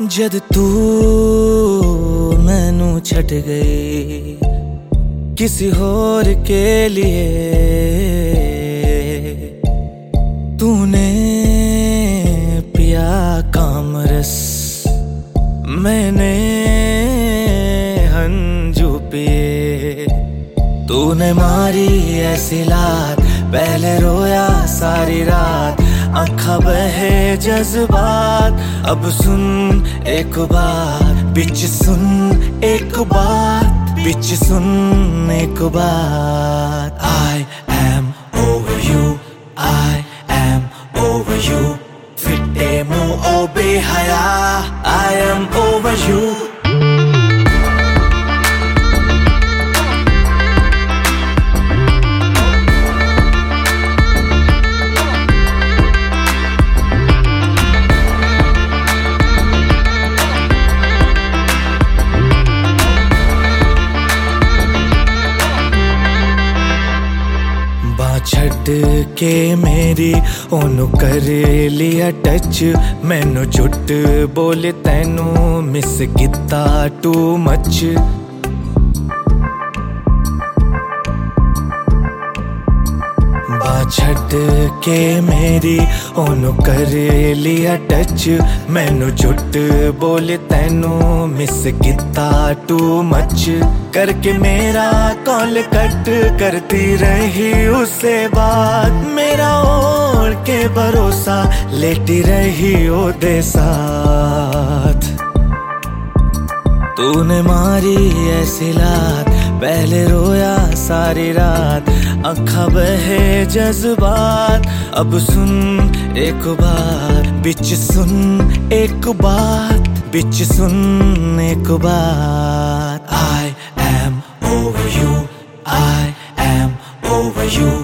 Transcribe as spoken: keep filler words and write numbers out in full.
जद तू मैनू छट गई किसी होर के लिए, तूने पिया कामरस मैंने हंजू पिए। तूने मारी ऐसी लात पहले रोया सारी रात, आँखा बहे जज्बात। अब सुन एक बात बिच सुन एक बात बिच सुन एक बात। I am over you, I am over you। फिटे मुँह ओ बेहया, I am over you। छड़ के मेरी ओनू कर लिया टच, मैनू झूठ बोले तैनू मिस किता टू मच। छड़ के मेरी ओनू कर लिया टच, मैनू झूठ बोले तैनू मिस किता टू मच। करके मेरा कॉल कट करती रही उससे बात, मेरा ओढ़ के भरोसा लेटी रही ओदे साथ। तूने मारी ऐसी लात पहले रोया सारी रात, आँखा बहे जज्बात। अब सुन एक बात बिच सुन एक बात बिच सुन एक बात। I am over you, I am over you।